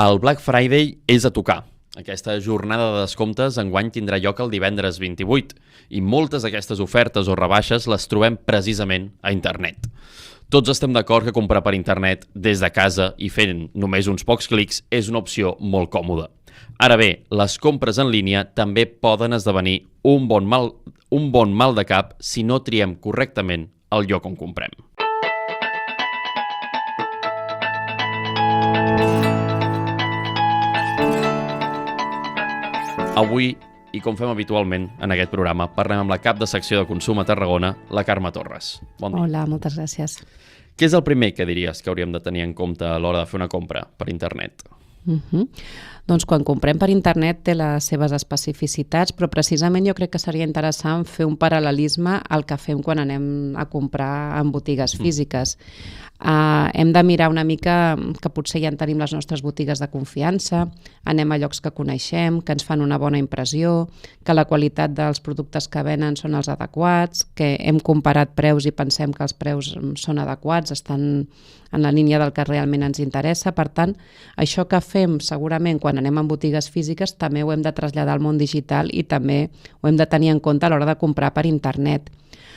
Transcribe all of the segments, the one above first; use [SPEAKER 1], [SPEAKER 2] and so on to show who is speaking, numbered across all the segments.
[SPEAKER 1] El Black Friday és a tocar. Aquesta jornada de descomptes enguany tindrà lloc el divendres 28 i moltes d'aquestes ofertes o rebaixes les trobem precisament a internet. Tots estem d'acord que comprar per internet des de casa i fent només uns pocs clics és una opció molt còmoda. Ara bé, les compres en línia també poden esdevenir un bon mal de cap si no triem correctament el lloc on comprem. Avui, i com fem habitualment en aquest programa, parlem amb la cap de secció de consum a Tarragona, la Carme Torres. Bon dia.
[SPEAKER 2] Hola, moltes gràcies.
[SPEAKER 1] Què és el primer que diries que hauríem de tenir en compte a l'hora de fer una compra per internet?
[SPEAKER 2] Doncs quan comprem per internet té les seves especificitats, però precisament jo crec que seria interessant fer un paral·lelisme al que fem quan anem a comprar en botigues físiques. Hem de mirar una mica que potser ja en tenim les nostres botigues de confiança, anem a llocs que coneixem, que ens fan una bona impressió, que la qualitat dels productes que venen són els adequats, que hem comparat preus i pensem que els preus són adequats, estan en la línia del que realment ens interessa. Per tant, això que fem segurament quan anem a botigues físiques també ho hem de traslladar al món digital i també ho hem de tenir en compte a l'hora de comprar per internet.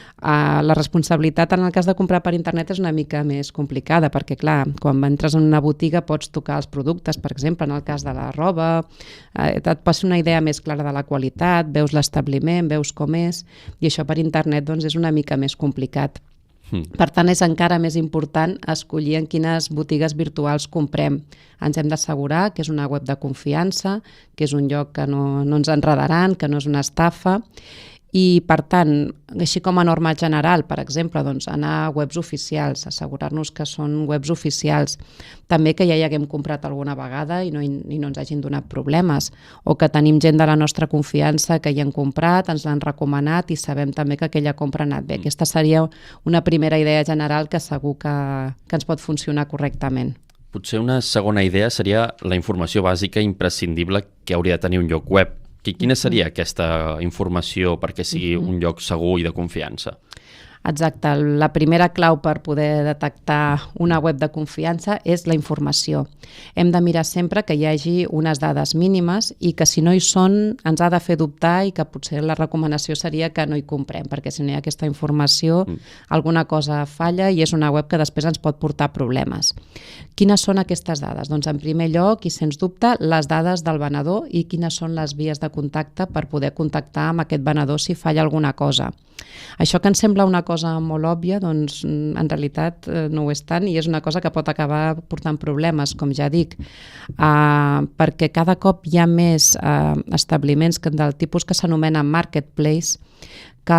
[SPEAKER 2] La responsabilitat en el cas de comprar per internet és una mica més complicada perquè, clar, quan entres en una botiga pots tocar els productes, per exemple, en el cas de la roba, et passa una idea més clara de la qualitat, veus l'establiment, veus com és, i això per internet doncs, és una mica més complicat. Per tant, és encara més important escollir en quines botigues virtuals comprem. Ens hem d'assegurar que és una web de confiança, que és un lloc que no ens enredaran, que no és una estafa, i, per tant, així com a norma general, per exemple, doncs, anar a webs oficials, assegurar-nos que són webs oficials, també que ja hi haguem comprat alguna vegada i no ens hagin donat problemes, o que tenim gent de la nostra confiança que hi han comprat, ens l'han recomanat i sabem també que aquella compra ha anat bé. Aquesta seria una primera idea general que segur que ens pot funcionar correctament.
[SPEAKER 1] Potser una segona idea seria la informació bàsica imprescindible que hauria de tenir un lloc web. Quina seria aquesta informació perquè sigui un lloc segur i de confiança?
[SPEAKER 2] Exacte. La primera clau per poder detectar una web de confiança és la informació. Hem de mirar sempre que hi hagi unes dades mínimes i que si no hi són ens ha de fer dubtar i que potser la recomanació seria que no hi comprem, perquè si no hi ha aquesta informació alguna cosa falla i és una web que després ens pot portar problemes. Quines són aquestes dades? Doncs en primer lloc i sens dubte les dades del venedor i quines són les vies de contacte per poder contactar amb aquest venedor si falla alguna cosa. Això que ens sembla una cosa molt òbvia, doncs en realitat no ho és tant i és una cosa que pot acabar portant problemes, com ja dic, perquè cada cop hi ha més establiments del tipus que s'anomenen marketplace que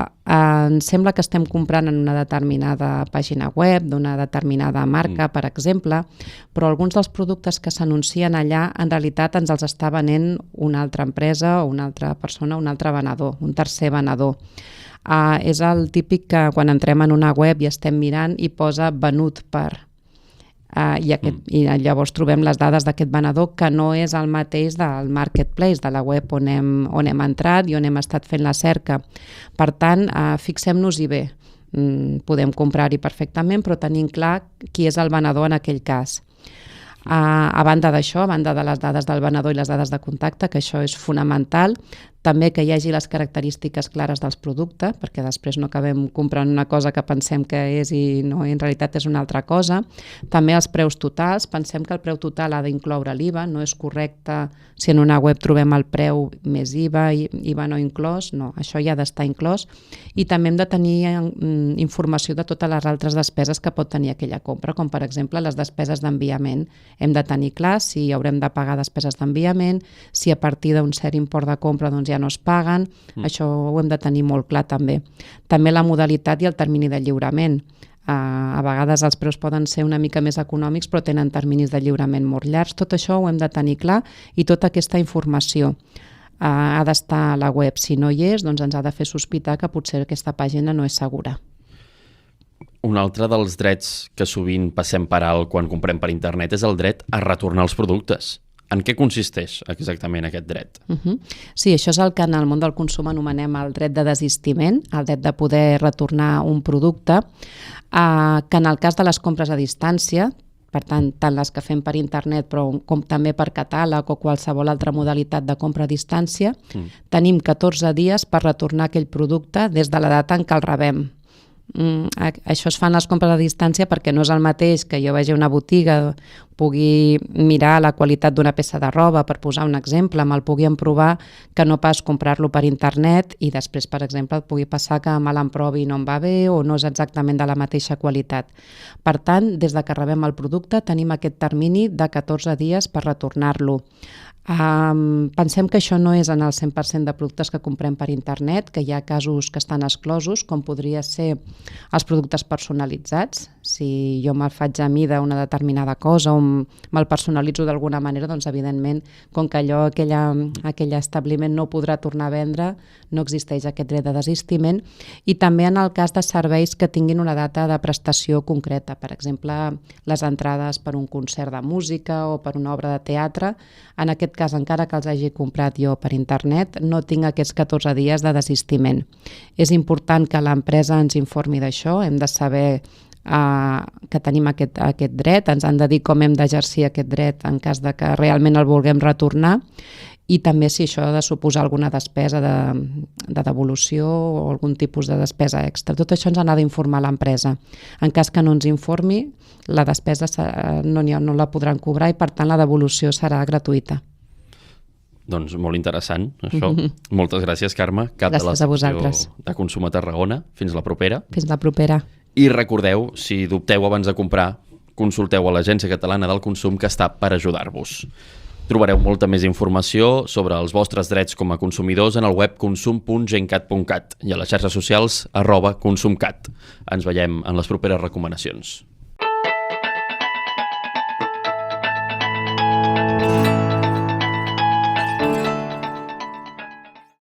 [SPEAKER 2] ens sembla que estem comprant en una determinada pàgina web d'una determinada marca, per exemple, però alguns dels productes que s'anuncien allà en realitat ens els està venent una altra empresa o una altra persona, un altre venedor, un tercer venedor. És el típic que quan entrem en una web i estem mirant i posa venut per i llavors trobem les dades d'aquest venedor que no és el mateix del marketplace, de la web on hem entrat i on hem estat fent la cerca. Per tant, fixem-nos-hi bé. Podem comprar-hi perfectament, però tenim clar qui és el venedor en aquell cas. A banda d'això, a banda de les dades del venedor i les dades de contacte, que això és fonamental, també que hi hagi les característiques clares dels productes, perquè després no acabem comprant una cosa que pensem que és i no, en realitat és una altra cosa. També els preus totals, pensem que el preu total ha d'incloure l'IVA, no és correcte si en una web trobem el preu més IVA, IVA no inclòs, no, això ja ha d'estar inclòs. I també hem de tenir informació de totes les altres despeses que pot tenir aquella compra, com per exemple les despeses d'enviament. Hem de tenir clar si haurem de pagar despeses d'enviament, si a partir d'un cert import de compra doncs ja no es paguen, això ho hem de tenir molt clar també. També la modalitat i el termini de lliurament. A vegades els preus poden ser una mica més econòmics però tenen terminis de lliurament molt llargs. Tot això ho hem de tenir clar i tota aquesta informació ha d'estar a la web. Si no hi és, doncs ens ha de fer sospitar que potser aquesta pàgina no és segura.
[SPEAKER 1] Un altre dels drets que sovint passem per alt quan comprem per internet és el dret a retornar els productes. En què consisteix exactament aquest dret?
[SPEAKER 2] Sí, això és el que en el món del consum anomenem el dret de desistiment, el dret de poder retornar un producte, que en el cas de les compres a distància, per tant, tant les que fem per internet però com també per catàleg o qualsevol altra modalitat de compra a distància, tenim 14 dies per retornar aquell producte des de la data en què el rebem. Això es fan les compres a distància perquè no és el mateix que jo vagi a una botiga, pugui mirar la qualitat d'una peça de roba, per posar un exemple, me'l pugui emprovar, que no pas comprar-lo per internet i després, per exemple, et pugui passar que me l'emprovi i no em va bé o no és exactament de la mateixa qualitat. Per tant, des de que rebem el producte tenim aquest termini de 14 dies per retornar-lo. Pensem que això no és en el 100% de productes que comprem per internet, que hi ha casos que estan exclosos, com podria ser els productes personalitzats. Si jo me'l faig a mida una determinada cosa o me'l personalitzo d'alguna manera, doncs evidentment, com que allò, aquell establiment no podrà tornar a vendre, no existeix aquest dret de desistiment. I també en el cas de serveis que tinguin una data de prestació concreta, per exemple, les entrades per un concert de música o per una obra de teatre. En aquest cas, encara que els hagi comprat jo per internet, no tinc aquests 14 dies de desistiment. És important que l'empresa ens informi d'això, hem de saber que tenim aquest dret, ens han de dir com hem d'exercir aquest dret en cas de que realment el vulguem retornar, i també si això ha de suposar alguna despesa de devolució o algun tipus de despesa extra. Tot això ens ha d'informar l'empresa. En cas que no ens informi, la despesa no la podran cobrar i per tant la devolució serà gratuïta.
[SPEAKER 1] Doncs molt interessant, això. Moltes gràcies, Carme.
[SPEAKER 2] Gràcies a vosaltres.
[SPEAKER 1] De Consum a Tarragona. Fins la propera.
[SPEAKER 2] Fins la propera.
[SPEAKER 1] I recordeu, si dubteu abans de comprar, consulteu a l'Agència Catalana del Consum, que està per ajudar-vos. Trobareu molta més informació sobre els vostres drets com a consumidors en el web consum.gencat.cat i a les xarxes socials @consumcat. Ens veiem en les properes recomanacions.